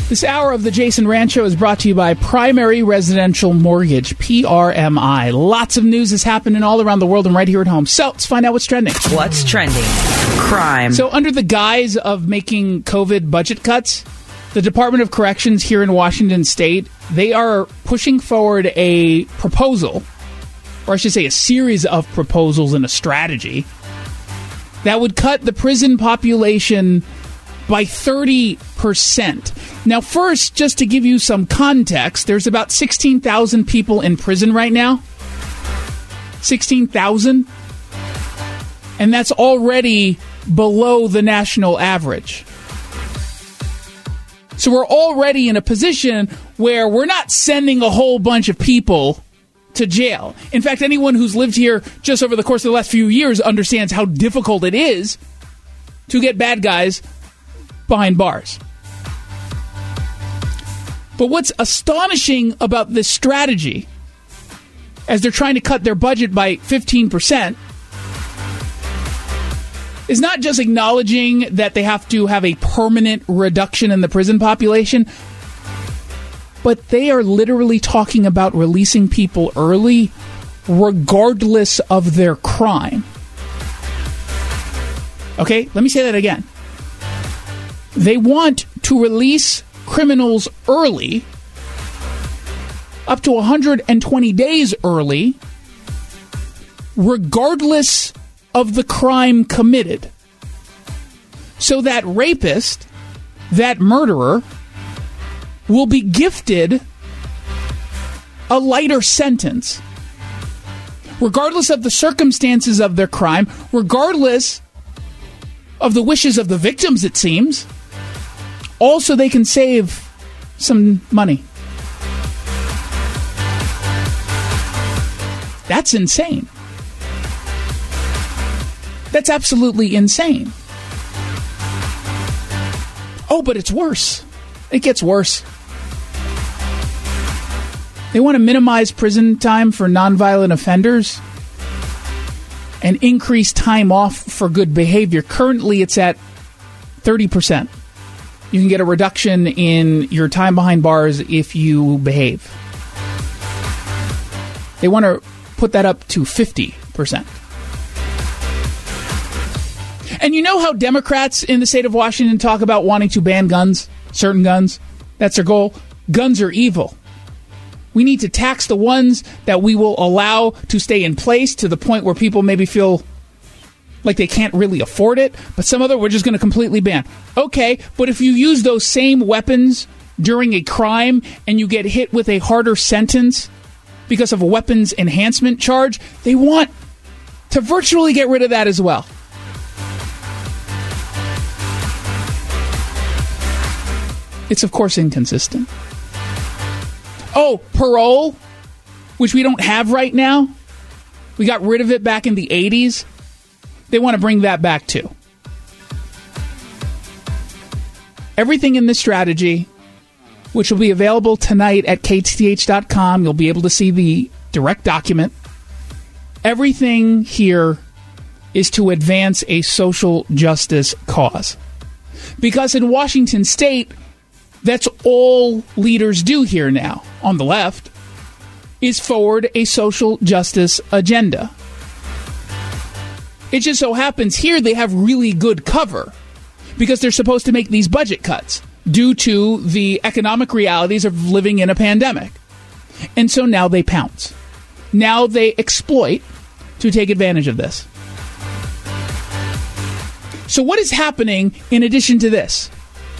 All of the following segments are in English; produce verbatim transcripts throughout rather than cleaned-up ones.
This hour of the Jason Rand Show is brought to you by Primary Residential Mortgage, P R M I. Lots of news is happening all around the world and right here at home. So let's find out what's trending. What's trending? Crime. So under the guise of making COVID budget cuts, the Department of Corrections here in Washington State, they are pushing forward a proposal, or I should say a series of proposals and a strategy, that would cut the prison population by thirty percent. Now, first, just to give you some context, there's about sixteen thousand people in prison right now. sixteen thousand. And that's already below the national average. So we're already in a position where we're not sending a whole bunch of people to jail. In fact, anyone who's lived here just over the course of the last few years understands how difficult it is to get bad guys behind bars. But what's astonishing about this strategy, as they're trying to cut their budget by fifteen percent, is not just acknowledging that they have to have a permanent reduction in the prison population, but they are literally talking about releasing people early, regardless of their crime. Okay, let me say that again. They want to release criminals early, up to one hundred twenty days early, regardless of the crime committed. So that rapist, that murderer, will be gifted a lighter sentence, regardless of the circumstances of their crime, regardless of the wishes of the victims, it seems. Also, they can save some money. That's insane. That's absolutely insane. Oh, but it's worse. It gets worse. They want to minimize prison time for nonviolent offenders and increase time off for good behavior. Currently, it's at thirty percent. You can get a reduction in your time behind bars if you behave. They want to put that up to fifty percent. And you know how Democrats in the state of Washington talk about wanting to ban guns, certain guns? That's their goal. Guns are evil. We need to tax the ones that we will allow to stay in place to the point where people maybe feel like they can't really afford it, but some other we're just going to completely ban. Okay, but if you use those same weapons during a crime and you get hit with a harder sentence because of a weapons enhancement charge, they want to virtually get rid of that as well. It's, of course, inconsistent. Oh, parole, which we don't have right now. We got rid of it back in the eighties. They want to bring that back, too. Everything in this strategy, which will be available tonight at K T T H dot com, you'll be able to see the direct document. Everything here is to advance a social justice cause. Because in Washington State, that's all leaders do here now, on the left, is forward a social justice agenda. It just so happens here they have really good cover because they're supposed to make these budget cuts due to the economic realities of living in a pandemic. And so now they pounce. Now they exploit to take advantage of this. So what is happening in addition to this?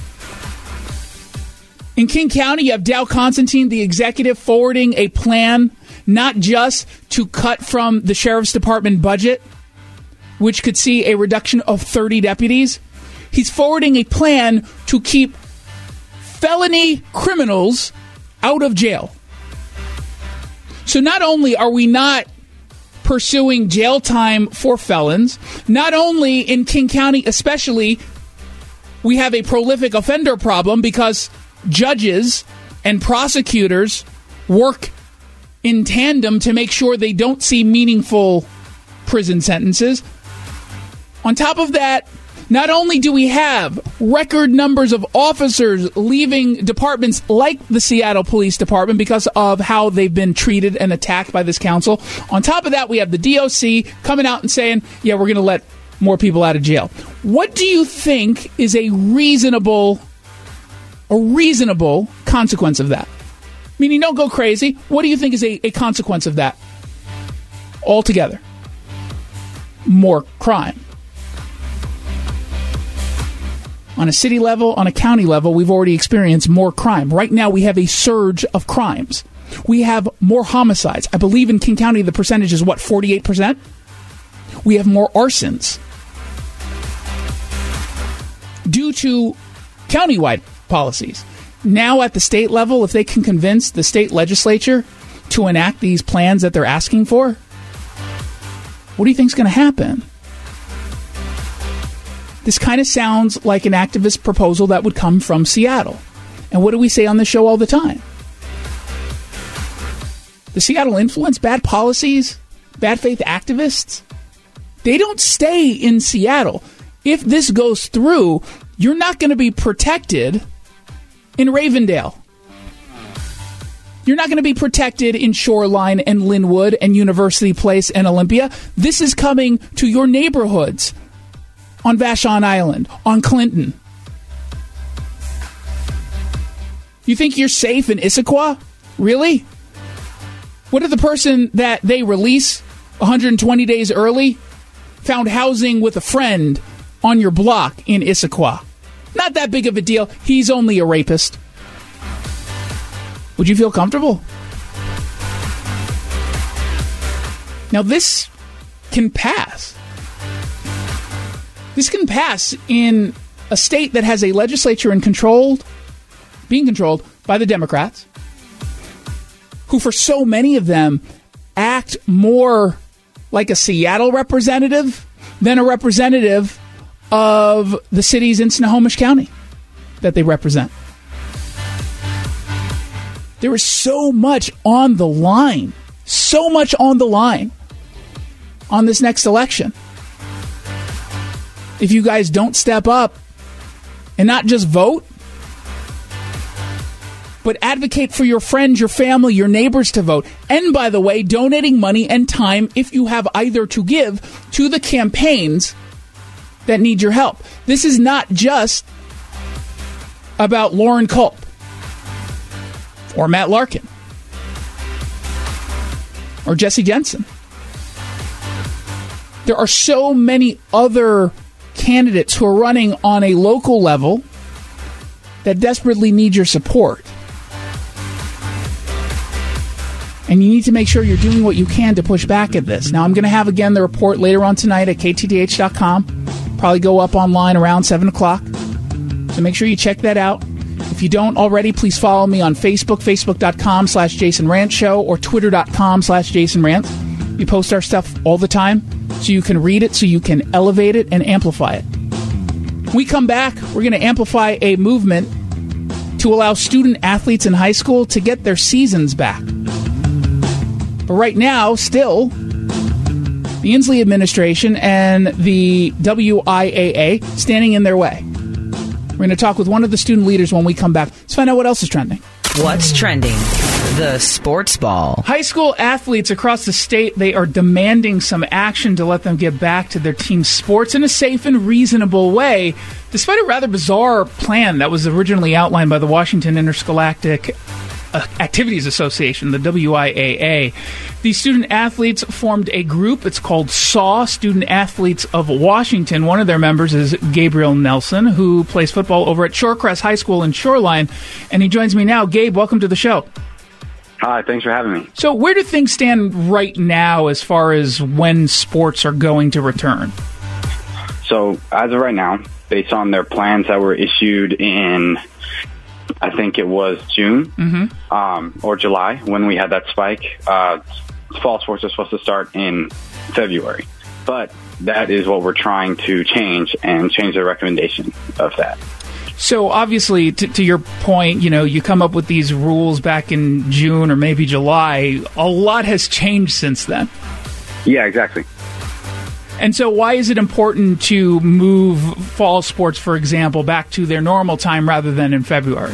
In King County, you have Dow Constantine, the executive, forwarding a plan not just to cut from the sheriff's department budget, which could see a reduction of thirty deputies. He's forwarding a plan to keep felony criminals out of jail. So not only are we not pursuing jail time for felons, not only in King County especially, we have a prolific offender problem because judges and prosecutors work in tandem to make sure they don't see meaningful prison sentences. On top of that, Not only do we have record numbers of officers leaving departments like the Seattle Police Department because of how they've been treated and attacked by this council, on top of that, we have the D O C coming out and saying, yeah, we're going to let more people out of jail. What do you think is a reasonable, a reasonable consequence of that? Meaning, don't go crazy. What do you think is a, a consequence of that altogether? More crime. On a city level, on a county level, we've already experienced more crime. Right now, we have a surge of crimes. We have more homicides. I believe in King County, the percentage is, what, forty-eight percent? We have more arsons. Due to countywide policies. Now at the state level, if they can convince the state legislature to enact these plans that they're asking for, what do you think is going to happen? This kind of sounds like an activist proposal that would come from Seattle. And what do we say on the show all the time? The Seattle influence, bad policies, bad faith activists, they don't stay in Seattle. If this goes through, you're not going to be protected in Ravendale. You're not going to be protected in Shoreline and Linwood and University Place and Olympia. This is coming to your neighborhoods on Vashon Island, on Clinton. You think you're safe in Issaquah? Really? What if the person that they release one hundred twenty days early found housing with a friend on your block in Issaquah? Not that big of a deal. He's only a rapist. Would you feel comfortable? Now, this can pass. This can pass in a state that has a legislature and controlled, being controlled by the Democrats, who for so many of them act more like a Seattle representative than a representative of the cities in Snohomish County that they represent. There is so much on the line, so much on the line on this next election. If you guys don't step up and not just vote, but advocate for your friends, your family, your neighbors to vote. And by the way, donating money and time, if you have either, to give to the campaigns that need your help. This is not just about Lauren Culp or Matt Larkin or Jesse Jensen. There are so many other candidates who are running on a local level that desperately need your support. And you need to make sure you're doing what you can to push back at this. Now, I'm going to have, again, the report later on tonight at K T D H dot com. Probably go up online around seven o'clock. So make sure you check that out. If you don't already, please follow me on Facebook, facebook.com slash Jason Rant Show, or twitter.com slash Jason Rant. We post our stuff all the time so you can read it, so you can elevate it and amplify it. When we come back, we're going to amplify a movement to allow student athletes in high school to get their seasons back. But right now, still, the Inslee administration and the W I A A standing in their way. We're going to talk with one of the student leaders when we come back. Let's find out what else is trending. What's trending? The sports ball. High school athletes across the state, they are demanding some action to let them get back to their team sports in a safe and reasonable way, despite a rather bizarre plan that was originally outlined by the Washington Interscholastic Activities Association, the W I A A. These student athletes formed a group. It's called S A W, Student Athletes of Washington. One of their members is Gabriel Nelson, who plays football over at Shorecrest High School in Shoreline, and he joins me now. Gabe, welcome to the show. Hi, thanks for having me. So where do things stand right now as far as when sports are going to return? So as of right now, based on their plans that were issued in, I think it was June mm-hmm. um, or July when we had that spike, uh, fall sports are supposed to start in February. But that is what we're trying to change and change the recommendation of that. So obviously, to, to your point, you know, you come up with these rules back in June or maybe July. A lot has changed since then. Yeah, exactly. And so why is it important to move fall sports, for example, back to their normal time rather than in February?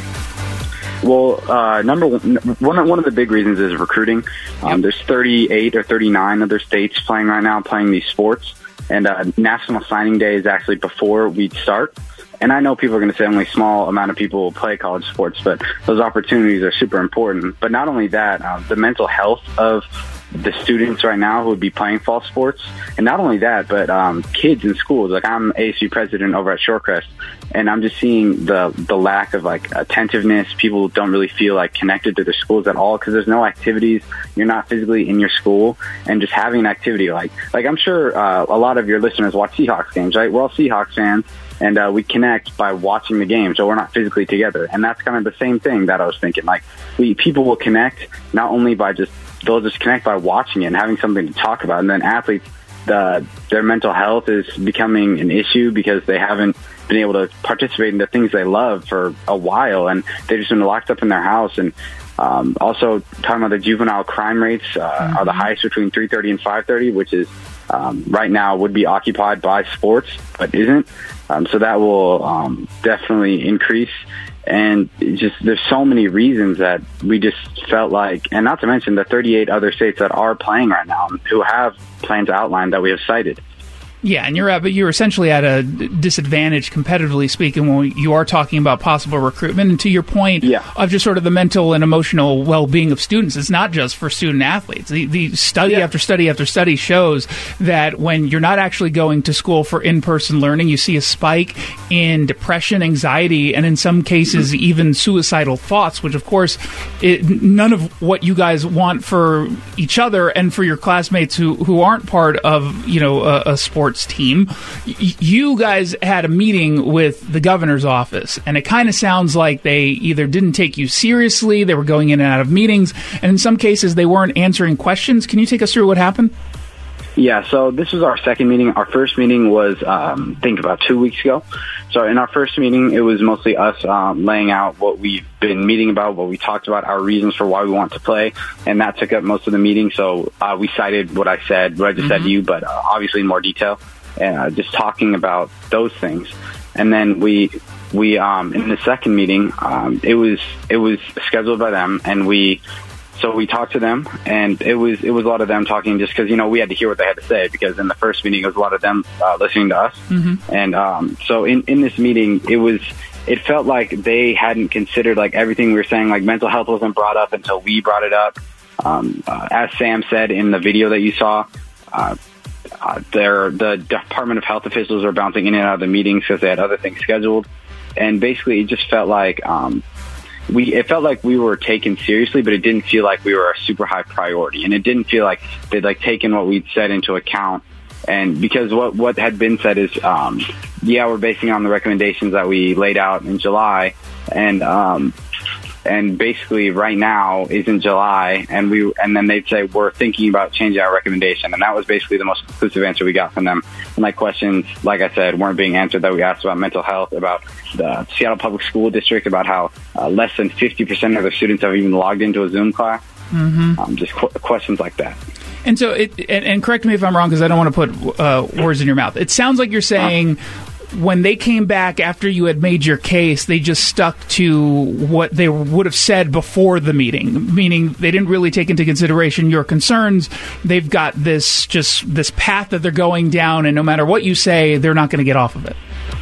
Well, uh, number one, one, one of the big reasons is recruiting. Um, yep. There's thirty-eight or thirty-nine other states playing right now, playing these sports. And uh, National Signing Day is actually before we start. And I know people are going to say only a small amount of people will play college sports, but those opportunities are super important. But not only that, uh, the mental health of the students right now who would be playing fall sports. And not only that, but um, kids in schools. Like, I'm A S U president over at Shorecrest, and I'm just seeing the the lack of, like, attentiveness. People don't really feel, like, connected to their schools at all because there's no activities. You're not physically in your school. And just having an activity, like, like I'm sure uh, a lot of your listeners watch Seahawks games, right? We're all Seahawks fans. And uh, we connect by watching the game, so we're not physically together. And that's kind of the same thing that I was thinking. Like, we people will connect not only by just, they'll just connect by watching it and having something to talk about. And then athletes, the, their mental health is becoming an issue because they haven't been able to participate in the things they love for a while. And they've just been locked up in their house. And um, also talking about the juvenile crime rates uh, mm-hmm. are the highest between three thirty and five thirty, which is um, right now would be occupied by sports, but isn't. Um, so that will um, definitely increase. And it just there's so many reasons that we just felt like, and not to mention the thirty-eight other states that are playing right now who have plans outlined that we have cited. Yeah, and you're at, but you're essentially at a disadvantage, competitively speaking, when you are talking about possible recruitment. And to your point yeah. of just sort of the mental and emotional well-being of students, it's not just for student athletes. The, the study yeah. after study after study shows that when you're not actually going to school for in-person learning, you see a spike in depression, anxiety, and in some cases mm-hmm. even suicidal thoughts, which, of course, it, none of what you guys want for each other and for your classmates who, who aren't part of, you know, a, a sport team. Y- you guys had a meeting with the governor's office, and it kind of sounds like they either didn't take you seriously, they were going in and out of meetings, and in some cases they weren't answering questions. Can you take us through what happened? Yeah, so this was our second meeting. Our first meeting was, um, I think, about two weeks ago. So in our first meeting, it was mostly us um, laying out what we've been meeting about, what we talked about, our reasons for why we want to play, and that took up most of the meeting. So uh, we cited what I said, what I just mm-hmm. said to you, but uh, obviously in more detail, and uh, just talking about those things. And then we, we um, in the second meeting, um, it was it was scheduled by them, and we. So we talked to them, and it was it was a lot of them talking just because, you know, we had to hear what they had to say, because in the first meeting it was a lot of them uh, listening to us. Mm-hmm. And um, so in, in this meeting, it was it felt like they hadn't considered, like, everything we were saying. Like, mental health wasn't brought up until we brought it up. Um, uh, as Sam said in the video that you saw, uh, uh, their, the Department of Health officials are bouncing in and out of the meetings because they had other things scheduled. And basically it just felt like... Um, We it felt like we were taken seriously, but it didn't feel like we were a super high priority, and it didn't feel like they'd like taken what we'd said into account. And because what what had been said is, um, yeah, we're basing it on the recommendations that we laid out in July, and um, and basically right now is in July, and we and then they'd say we're thinking about changing our recommendation, and that was basically the most conclusive answer we got from them. And like questions, like I said, weren't being answered that we asked about mental health, about the Seattle Public School District, about how uh, less than fifty percent of their students have even logged into a Zoom class. Mm-hmm. Um, just qu- questions like that. And so, it, and, and correct me if I'm wrong, because I don't want to put uh, words in your mouth. It sounds like you're saying uh, when they came back after you had made your case, they just stuck to what they would have said before the meeting, meaning they didn't really take into consideration your concerns. They've got this just this path that they're going down, and no matter what you say, they're not going to get off of it.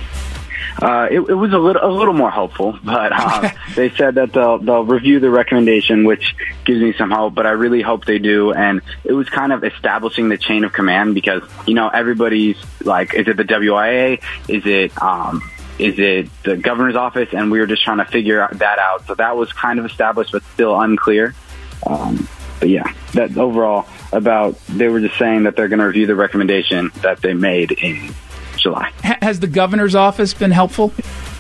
Uh, it, it was a little a little more hopeful, but uh, they said that they'll they'll review the recommendation, which gives me some hope. But I really hope they do. And it was kind of establishing the chain of command, because, you know, everybody's like, is it the W I A? Is it um, is it the governor's office? And we were just trying to figure that out. So that was kind of established, but still unclear. Um, but yeah, that overall about they were just saying that they're going to review the recommendation that they made in July. Has the governor's office been helpful?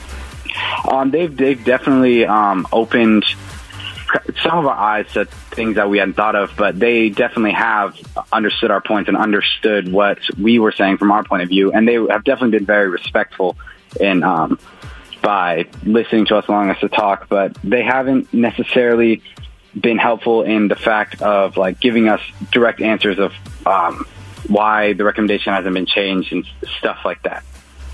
Um, they've they've definitely um, opened some of our eyes to things that we hadn't thought of, but they definitely have understood our points and understood what we were saying from our point of view, and they have definitely been very respectful in um, by listening to us, allowing us to talk. But they haven't necessarily been helpful in the fact of like giving us direct answers of um, why the recommendation hasn't been changed and stuff like that.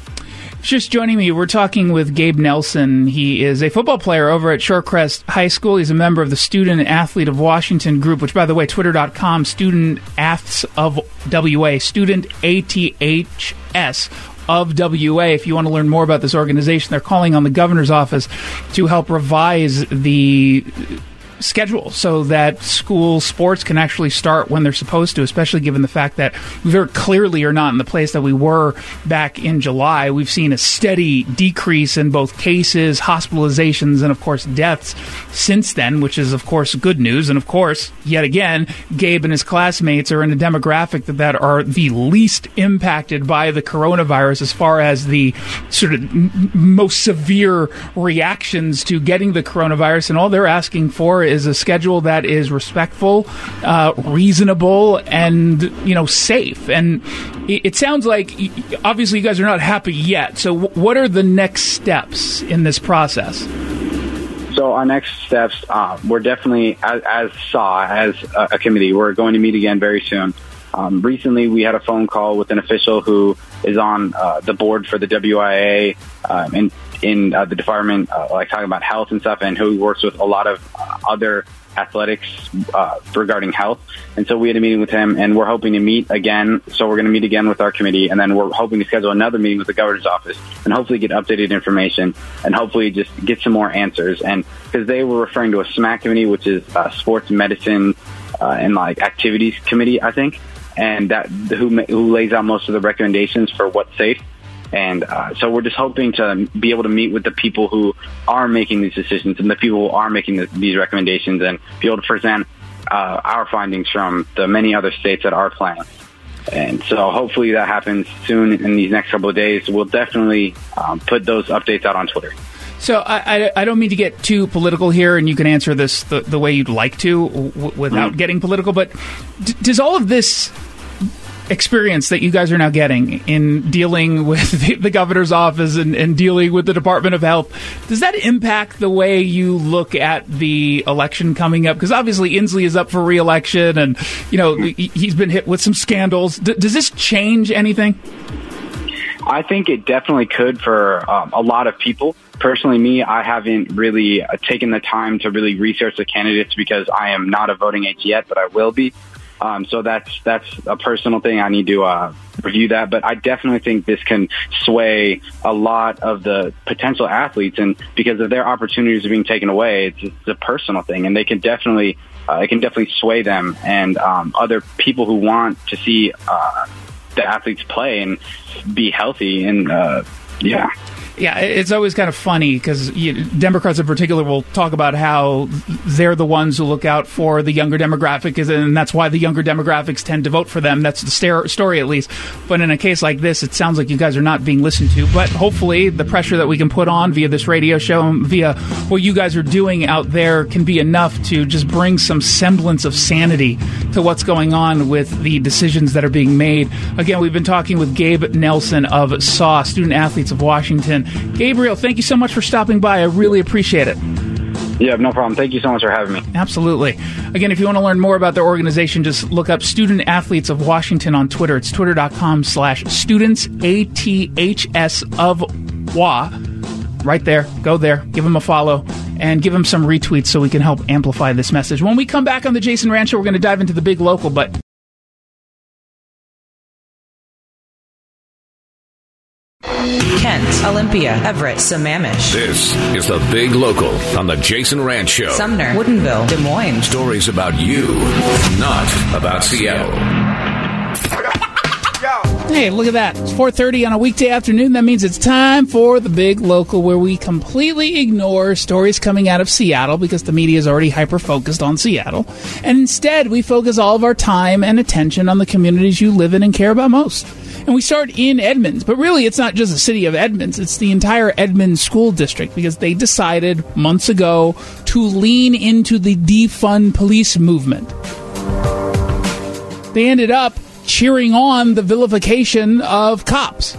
Just joining me, we're talking with Gabe Nelson. He is a football player over at Shorecrest High School. He's a member of the Student Athlete of Washington group, which, by the way, twitter dot com, Student Aths of W A, Student A T H S of W A. If you want to learn more about this organization, they're calling on the governor's office to help revise the schedule so that school sports can actually start when they're supposed to, especially given the fact that we very clearly are not in the place that we were back in July. We've seen a steady decrease in both cases, hospitalizations, and, of course, deaths since then, which is, of course, good news. And, of course, yet again, Gabe and his classmates are in a demographic that, that are the least impacted by the coronavirus as far as the sort of m- most severe reactions to getting the coronavirus. And all they're asking for is a schedule that is respectful, uh, reasonable, and, you know, safe. And it, it sounds like, obviously, you guys are not happy yet. So w- what are the next steps in this process? So our next steps, uh, we're definitely, as, as S A W, as a, a committee, we're going to meet again very soon. Um, recently, we had a phone call with an official who is on uh, the board for the W I A uh, and in uh, the department, uh, like talking about health and stuff, and who works with a lot of uh, other athletics uh, regarding health. And so we had a meeting with him, and we're hoping to meet again. So we're going to meet again with our committee, and then we're hoping to schedule another meeting with the governor's office and hopefully get updated information and hopefully just get some more answers. And because they were referring to a SMAC committee, which is uh, sports medicine uh, and like activities committee, I think, and that who, who lays out most of the recommendations for what's safe. And uh, so we're just hoping to be able to meet with the people who are making these decisions and the people who are making the, these recommendations and be able to present uh, our findings from the many other states that are playing. And so hopefully that happens soon in these next couple of days. We'll definitely um, put those updates out on Twitter. So I, I, I don't mean to get too political here, and you can answer this the, the way you'd like to w- without mm-hmm. getting political, but d- does all of this experience that you guys are now getting in dealing with the, the governor's office and, and dealing with the Department of Health, does that impact the way you look at the election coming up? Because obviously Inslee is up for re-election, and you know he's been hit with some scandals. D- does this change anything? I think it definitely could for um, a lot of people. Personally, me, I haven't really uh, taken the time to really research the candidates because I am not a voting age yet, but I will be. Um, so that's that's a personal thing. I need to uh, review that. But I definitely think this can sway a lot of the potential athletes, and because if their opportunities are being taken away, it's, it's a personal thing, and they can definitely uh, it can definitely sway them and um, other people who want to see uh, the athletes play and be healthy. And uh, yeah. Yeah, it's always kind of funny because Democrats in particular will talk about how they're the ones who look out for the younger demographic, and that's why the younger demographics tend to vote for them. That's the story, at least. But in a case like this, it sounds like you guys are not being listened to. But hopefully the pressure that we can put on via this radio show and via what you guys are doing out there can be enough to just bring some semblance of sanity to what's going on with the decisions that are being made. Again, we've been talking with Gabe Nelson of S A W, Student Athletes of Washington. Gabriel, thank you so much for stopping by. I really appreciate it. Yeah, no problem. Thank you so much for having me. Absolutely. Again, if you want to learn more about their organization, just look up Student Athletes of Washington on Twitter. It's twitter.com slash students, A T H S of W A. Right there. Go there. Give them a follow and give them some retweets so we can help amplify this message. When we come back on the Jason Rand Show, we're going to dive into the big local, but Kent, Olympia, Everett, Sammamish. This is the Big Local on the Jason Rand Show. Sumner, Woodinville, Des Moines. Stories about you, not about Seattle. Hey, look at that. It's four thirty on a weekday afternoon. That means it's time for the Big Local, where we completely ignore stories coming out of Seattle because the media is already hyper-focused on Seattle. And instead, we focus all of our time and attention on the communities you live in and care about most. And we start in Edmonds, but really it's not just the city of Edmonds, it's the entire Edmonds School District, because they decided months ago to lean into the defund police movement. They ended up cheering on the vilification of cops.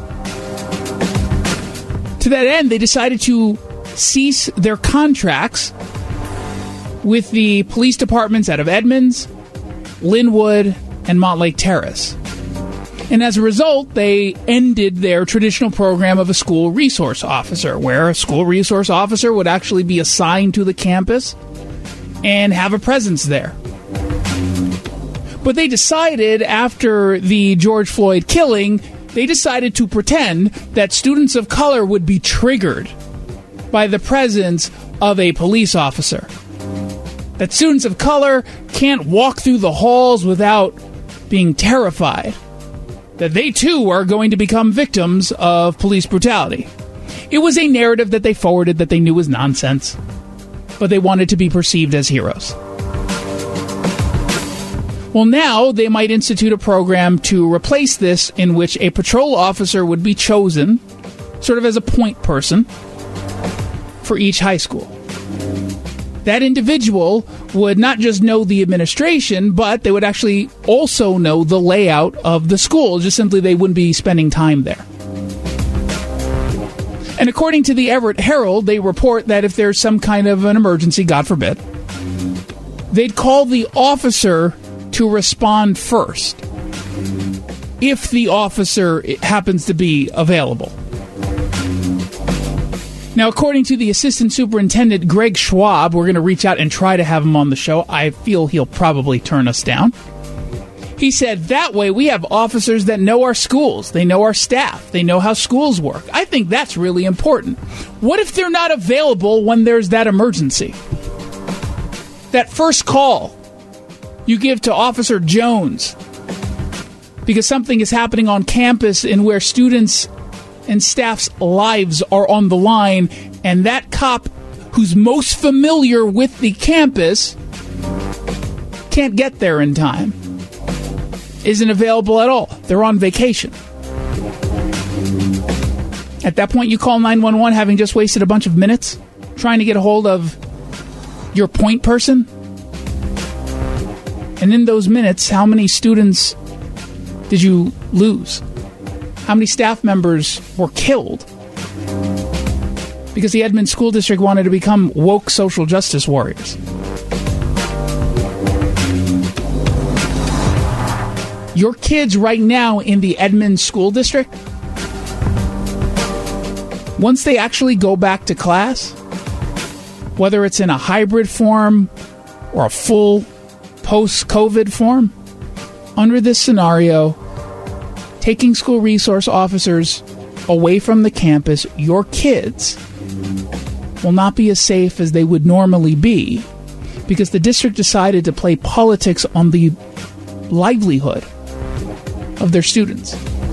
To that end, they decided to cease their contracts with the police departments out of Edmonds, Linwood, and Montlake Terrace. And as a result, they ended their traditional program of a school resource officer, where a school resource officer would actually be assigned to the campus and have a presence there. But they decided after the George Floyd killing, they decided to pretend that students of color would be triggered by the presence of a police officer. That students of color can't walk through the halls without being terrified that they too are going to become victims of police brutality. It was a narrative that they forwarded that they knew was nonsense, but they wanted to be perceived as heroes. Well, now they might institute a program to replace this, in which a patrol officer would be chosen sort of as a point person for each high school. That individual would not just know the administration, but they would actually also know the layout of the school. Just simply they wouldn't be spending time there. And according to the Everett Herald, they report that if there's some kind of an emergency, God forbid, they'd call the officer to respond first, if the officer happens to be available. Now, according to the Assistant Superintendent Greg Schwab, we're going to reach out and try to have him on the show. I feel he'll probably turn us down. He said, that way we have officers that know our schools. They know our staff. They know how schools work. I think that's really important. What if they're not available when there's that emergency? That first call you give to Officer Jones because something is happening on campus in where students and staff's lives are on the line, and that cop who's most familiar with the campus can't get there in time, isn't available at all. They're on vacation. At that point, you call nine one one having just wasted a bunch of minutes trying to get a hold of your point person. And in those minutes, how many students did you lose? How many staff members were killed because the Edmond School District wanted to become woke social justice warriors? Your kids right now in the Edmond School District, once they actually go back to class, whether it's in a hybrid form or a full post-COVID form, under this scenario, taking school resource officers away from the campus, your kids will not be as safe as they would normally be because the district decided to play politics on the livelihood of their students.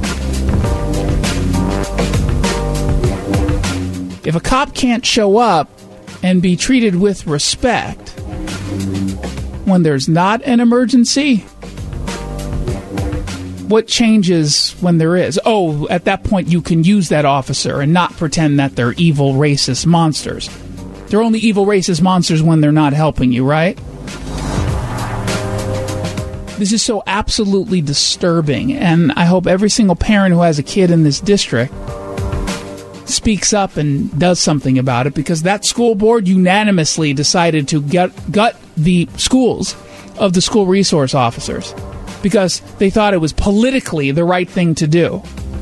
If a cop can't show up and be treated with respect when there's not an emergency, what changes when there is? Oh, at that point you can use that officer and not pretend that they're evil, racist monsters. They're only evil, racist monsters when they're not helping you, right? This is so absolutely disturbing, and I hope every single parent who has a kid in this district speaks up and does something about it, because that school board unanimously decided to gut, gut the schools of the school resource officers because they thought it was politically the right thing to do.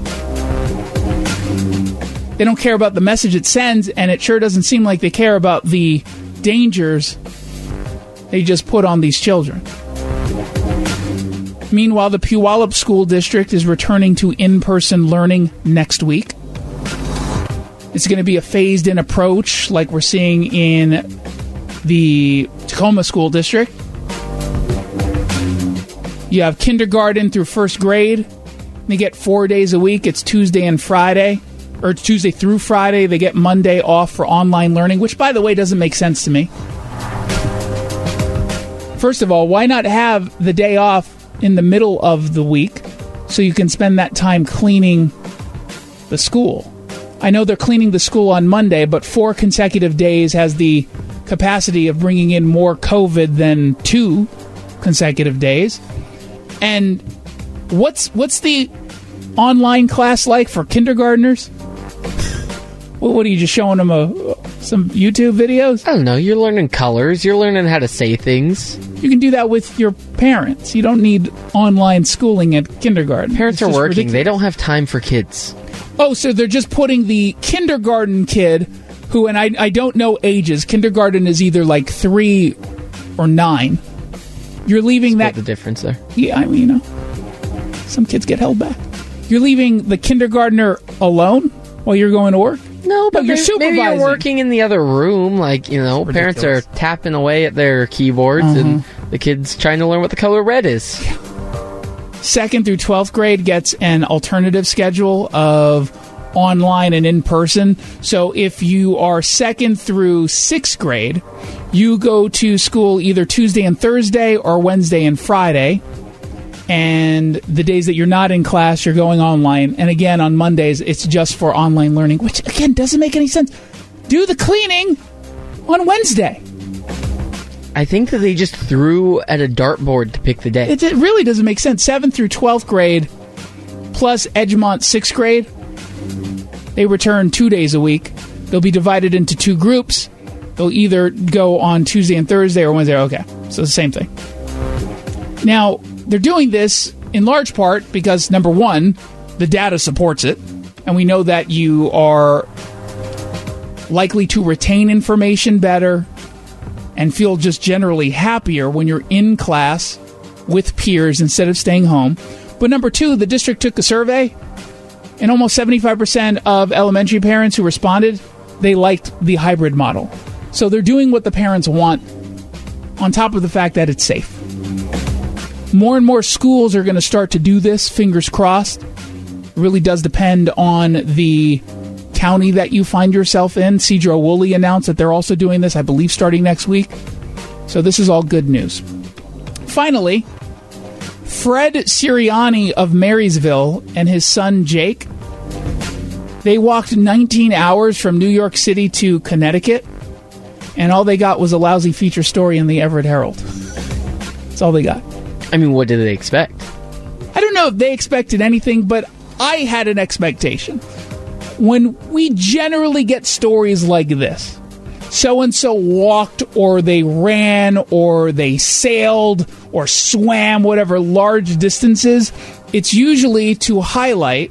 They don't care about the message it sends, and it sure doesn't seem like they care about the dangers they just put on these children. Meanwhile, the Puyallup School District is returning to in-person learning next week. It's going to be a phased-in approach like we're seeing in the Tacoma School District. You have kindergarten through first grade. They get four days a week. It's Tuesday and Friday, or Tuesday through Friday. They get Monday off for online learning, which, by the way, doesn't make sense to me. First of all, why not have the day off in the middle of the week so you can spend that time cleaning the school? I know they're cleaning the school on Monday, but four consecutive days has the capacity of bringing in more COVID than two consecutive days. And what's what's the online class like for kindergartners? What, what are you just showing them a Some YouTube videos? I don't know. You're learning colors. You're learning how to say things. You can do that with your parents. You don't need online schooling at kindergarten. Parents It's are just working. ridiculous. They don't have time for kids. Oh, so they're just putting the kindergarten kid who, and I, I don't know ages. Kindergarten is either like three or nine. You're leaving Split that... the difference there. Yeah, I mean, you know, some kids get held back. You're leaving the kindergartner alone while you're going to work? No, but you're maybe, supervising. maybe you're working in the other room. Like, you know, parents are tapping away at their keyboards Uh-huh. and the kid's trying to learn what the color red is. Second through twelfth grade gets an alternative schedule of online and in person. So if you are second through sixth grade, you go to school either Tuesday and Thursday or Wednesday and Friday. And the days that you're not in class, you're going online. And again, on Mondays, it's just for online learning, which, again, doesn't make any sense. Do the cleaning on Wednesday. I think that they just threw at a dartboard to pick the day. It, it really doesn't make sense. seventh through twelfth grade plus Edgemont sixth grade, they return two days a week. They'll be divided into two groups. They'll either go on Tuesday and Thursday or Wednesday. Okay, so the same thing. Now, they're doing this in large part because, number one, the data supports it, and we know that you are likely to retain information better and feel just generally happier when you're in class with peers instead of staying home. But number two, the district took a survey, and almost seventy-five percent of elementary parents who responded, they liked the hybrid model. So they're doing what the parents want, on top of the fact that it's safe. More and more schools are going to start to do this, fingers crossed. It really does depend on the county that you find yourself in. Cedro Woolley announced that they're also doing this, I believe, starting next week. So this is all good news. Finally, Fred Sirianni of Marysville and his son Jake, they walked nineteen hours from New York City to Connecticut, and all they got was a lousy feature story in the Everett Herald. That's all they got. I mean, what did they expect? I don't know if they expected anything, but I had an expectation. When we generally get stories like this, so-and-so walked or they ran or they sailed or swam, whatever large distances, it's usually to highlight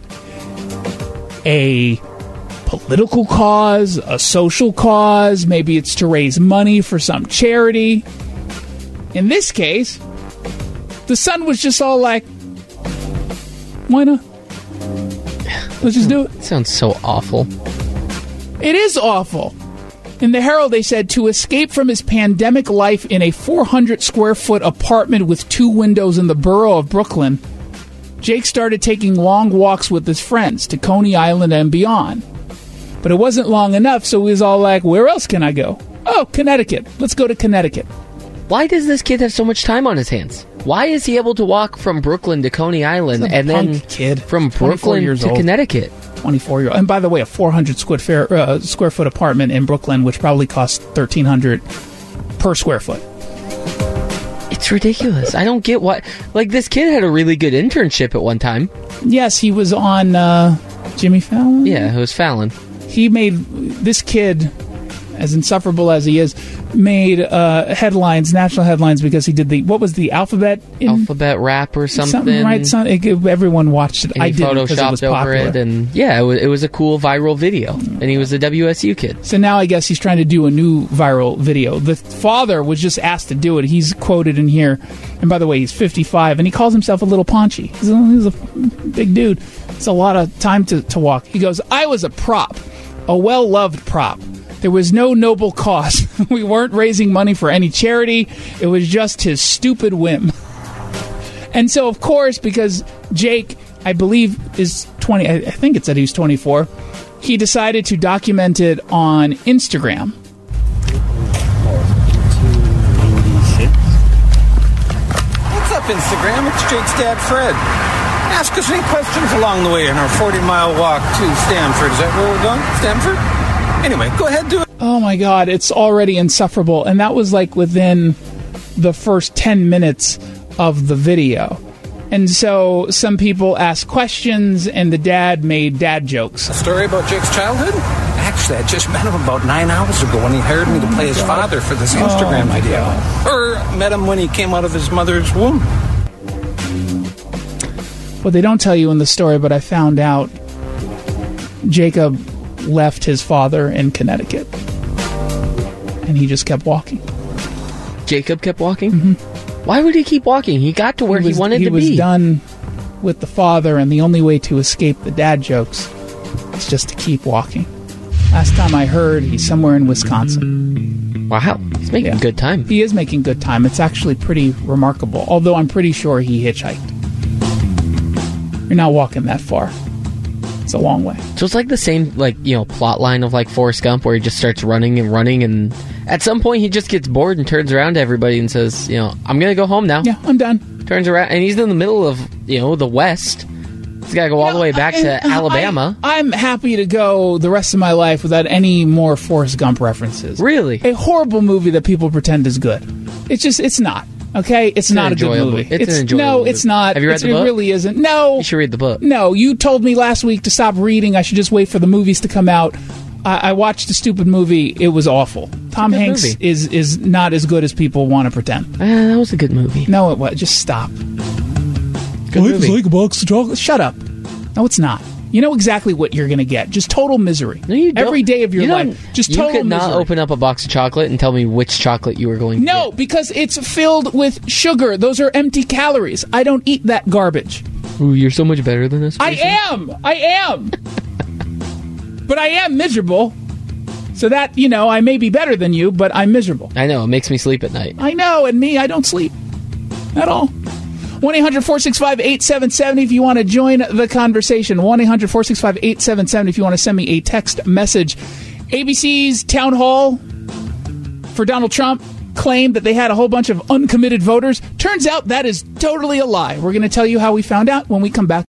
a political cause, a social cause, maybe it's to raise money for some charity. In this case, the son was just all like, why not? Let's just do it. It sounds so awful. It is awful. In the Herald, they said, to escape from his pandemic life in a four hundred square foot apartment with two windows in the borough of Brooklyn, Jake started taking long walks with his friends to Coney Island and beyond. But it wasn't long enough, so he was all like, where else can I go? Oh, Connecticut. Let's go to Connecticut. Why does this kid have so much time on his hands? Why is he able to walk from Brooklyn to Coney Island He's a and then punk kid. from twenty-four Brooklyn years to old. Connecticut? twenty-four year old. And by the way, a four hundred square, fair, uh, square foot apartment in Brooklyn, which probably costs thirteen hundred dollars per square foot. It's ridiculous. I don't get what... Like, this kid had a really good internship at one time. Yes, he was on uh, Jimmy Fallon. Yeah, it was Fallon. He made... This kid, as insufferable as he is, made uh, headlines, national headlines, because he did the... What was the alphabet? In, Alphabet rap or something. Something, right? Some, it, everyone watched it. And I he didn't because it was photoshopped over popular. it, and yeah, it was, it was a cool viral video. And he was a W S U kid. So now I guess he's trying to do a new viral video. The father was just asked to do it. He's quoted in here. And by the way, he's fifty-five, and he calls himself a little paunchy. He's a, he's a big dude. It's a lot of time to, to walk. He goes, I was a prop, a well-loved prop. There was no noble cause. We weren't raising money for any charity. It was just his stupid whim. And so, of course, because Jake, I believe, is twenty, I think it said he was twenty-four, he decided to document it on Instagram. What's up, Instagram? It's Jake's dad, Fred. Ask us any questions along the way in our forty-mile walk to Stamford. Is that where we're going? Stamford? Anyway, go ahead, do it. Oh my God, it's already insufferable. And that was like within the first ten minutes of the video. And so some people asked questions, and the dad made dad jokes. A story about Jake's childhood? Actually, I just met him about nine hours ago when he hired me to play his father for this Instagram Oh, idea. Or met him when he came out of his mother's womb. What they don't tell you in the story, but I found out, Jacob left his father in Connecticut. And he just kept walking. Jacob kept walking? Mm-hmm. Why would he keep walking? He got to where he, was, wanted he to was be. done with the father, and the only way to escape the dad jokes is just to keep walking. Last time I heard, he's somewhere in Wisconsin. Wow, he's making Yeah. good time. He is making good time. It's actually pretty remarkable, although I'm pretty sure he hitchhiked. You're not walking that far. It's a long way. So it's like the same, like, you know, plot line of like Forrest Gump, where he just starts running and running, and at some point he just gets bored and turns around to everybody and says, you know, I'm gonna go home now. Yeah, I'm done. Turns around, and he's in the middle of, you know, the West. He's got to go all the way back And, to uh, Alabama. I, I'm happy to go the rest of my life without any more Forrest Gump references. Really? A horrible movie that people pretend is good. It's just, it's not. Okay? It's, an not a good enjoyable- movie. it's an enjoyable No, movie. it's not. Have you read It's- the book? It really isn't. No. You should read the book. No, you told me last week to stop reading. I should just wait for the movies to come out. I, I watched the stupid movie. It was awful. Tom good Hanks movie. is is not as good as people want to pretend. Ah, that was a good movie. No, it was. Just stop. Good movie. a box of chocolate. Shut up. No, it's not. You know exactly what you're going to get. Just total misery. No, you don't. Every day of your You don't- life. Just you total could not misery. open up a box of chocolate and tell me which chocolate you were going to No, because it's filled with sugar. Those are empty calories. I don't eat that garbage. get. Ooh, you're so much better than this I person. am. I am. But I am miserable. So that, you know, I may be better than you, but I'm miserable. I know, it makes me sleep at night. I know, and me, I don't sleep at all. one eight hundred four six five eight seven seven zero if you want to join the conversation. one eight hundred four six five eight seven seven zero if you want to send me a text message. A B C's town hall for Donald Trump claimed that they had a whole bunch of uncommitted voters. Turns out that is totally a lie. We're going to tell you how we found out when we come back.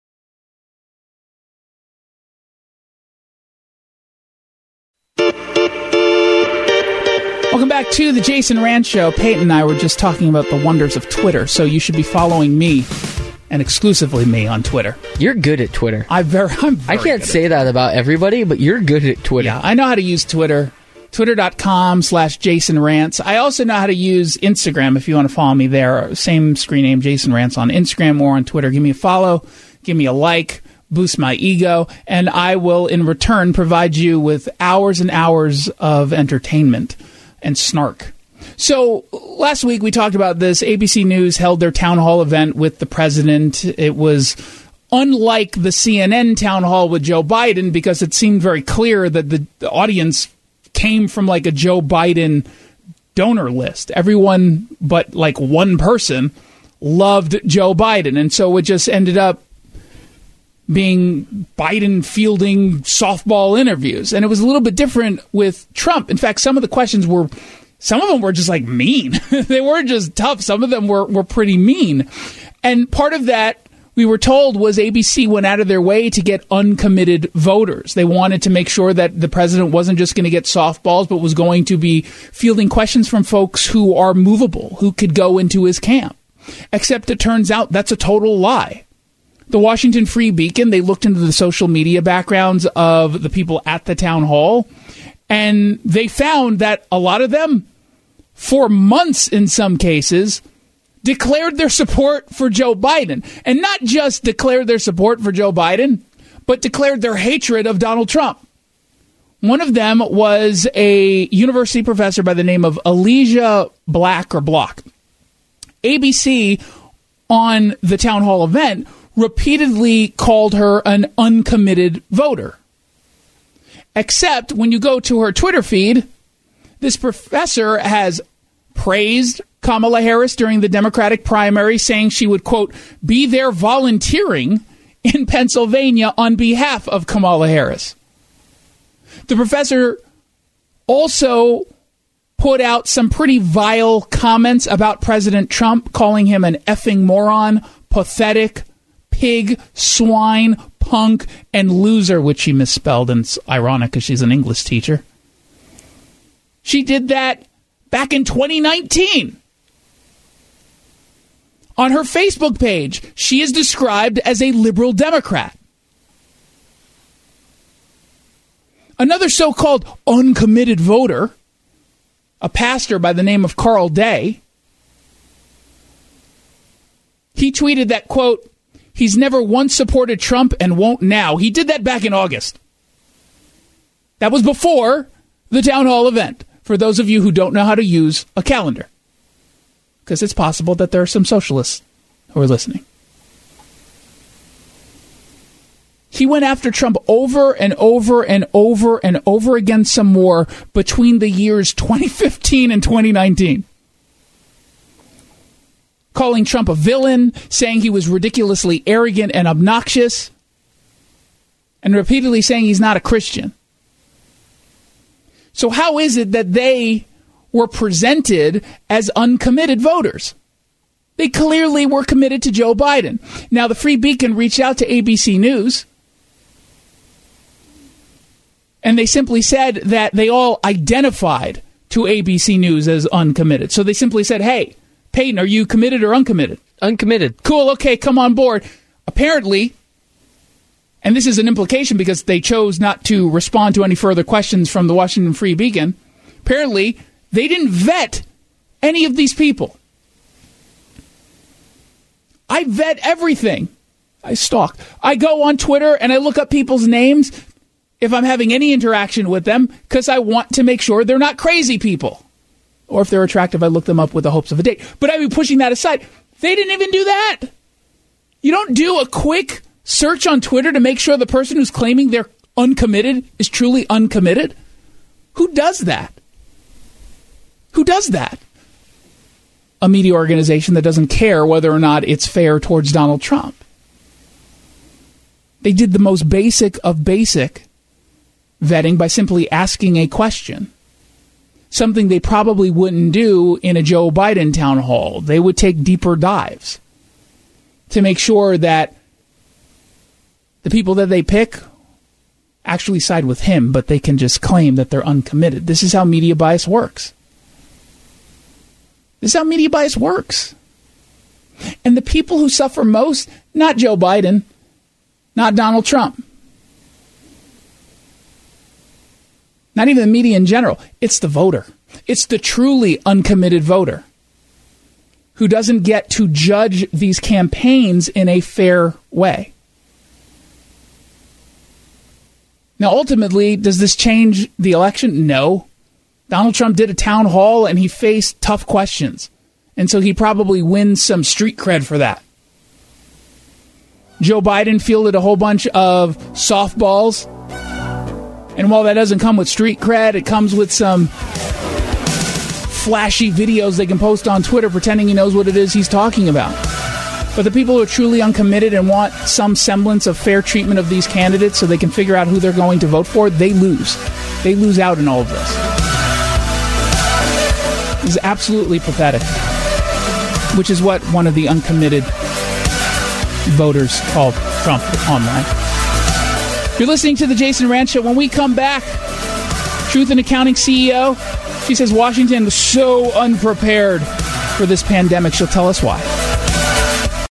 Welcome back to the Jason Rand Show. Peyton and I were just talking about the wonders of Twitter, so you should be following me, and exclusively me, on Twitter. You're good at Twitter. I very, I'm I very can't good say that about everybody, but you're good at Twitter. Yeah, I know how to use Twitter. Twitter.com slash Jason Rants. I also know how to use Instagram if you want to follow me there. Same screen name, Jason Rants, on Instagram or on Twitter. Give me a follow, give me a like, boost my ego, and I will, in return, provide you with hours and hours of entertainment and snark. So last week we talked about this. A B C News held their town hall event with the president. It was unlike the C N N town hall with Joe Biden because it seemed very clear that the, the audience came from like a Joe Biden donor list. Everyone but like one person loved Joe Biden. And so it just ended up being Biden fielding softball interviews. And it was a little bit different with Trump. In fact, some of the questions were, some of them were just like mean. They weren't just tough. Some of them were, were pretty mean. And part of that, we were told, was A B C went out of their way to get uncommitted voters. They wanted to make sure that the president wasn't just going to get softballs, but was going to be fielding questions from folks who are movable, who could go into his camp. Except it turns out that's a total lie. The Washington Free Beacon, they looked into the social media backgrounds of the people at the town hall, and they found that a lot of them, for months in some cases, declared their support for Joe Biden. And not just declared their support for Joe Biden, but declared their hatred of Donald Trump. One of them was a university professor by the name of Elijah Black or Block. A B C, on the town hall event, repeatedly called her an uncommitted voter. Except when you go to her Twitter feed, this professor has praised Kamala Harris during the Democratic primary, saying she would, quote, be there volunteering in Pennsylvania on behalf of Kamala Harris. The professor also put out some pretty vile comments about President Trump, calling him an effing moron, pathetic, pig, swine, punk, and loser, which she misspelled, and it's ironic because she's an English teacher. She did that back in twenty nineteen. On her Facebook page, she is described as a liberal Democrat. Another so-called uncommitted voter, a pastor by the name of Carl Day, he tweeted that, quote, he's never once supported Trump and won't now. He did that back in August. That was before the town hall event, for those of you who don't know how to use a calendar. Because it's possible that there are some socialists who are listening. He went after Trump over and over and over and over again some more between the years twenty fifteen and twenty nineteen. Calling Trump a villain, saying he was ridiculously arrogant and obnoxious, and repeatedly saying he's not a Christian. So how is it that they were presented as uncommitted voters? They clearly were committed to Joe Biden. Now, the Free Beacon reached out to A B C News, and they simply said that they all identified to A B C News as uncommitted. So they simply said, hey, Peyton, are you committed or uncommitted? Uncommitted. Cool, okay, come on board. Apparently, and this is an implication because they chose not to respond to any further questions from the Washington Free Beacon, apparently they didn't vet any of these people. I vet everything. I stalk. I go on Twitter and I look up people's names if I'm having any interaction with them because I want to make sure they're not crazy people. Or if they're attractive, I look them up with the hopes of a date. But I'd be pushing that aside. They didn't even do that. You don't do a quick search on Twitter to make sure the person who's claiming they're uncommitted is truly uncommitted. Who does that? Who does that? A media organization that doesn't care whether or not it's fair towards Donald Trump. They did the most basic of basic vetting by simply asking a question. Something they probably wouldn't do in a Joe Biden town hall. They would take deeper dives to make sure that the people that they pick actually side with him, but they can just claim that they're uncommitted. This is how media bias works. This is how media bias works. And the people who suffer most, not Joe Biden, not Donald Trump, not even the media in general, it's the voter. It's the truly uncommitted voter who doesn't get to judge these campaigns in a fair way. Now, ultimately, does this change the election? No. Donald Trump did a town hall and he faced tough questions. And so he probably wins some street cred for that. Joe Biden fielded a whole bunch of softballs. And while that doesn't come with street cred, it comes with some flashy videos they can post on Twitter pretending he knows what it is he's talking about. But the people who are truly uncommitted and want some semblance of fair treatment of these candidates so they can figure out who they're going to vote for, they lose. They lose out in all of this. This is absolutely pathetic, which is what one of the uncommitted voters called Trump online. You're listening to the Jason Rantz Show. When we come back, Truth in Accounting C E O, she says Washington was so unprepared for this pandemic. She'll tell us why.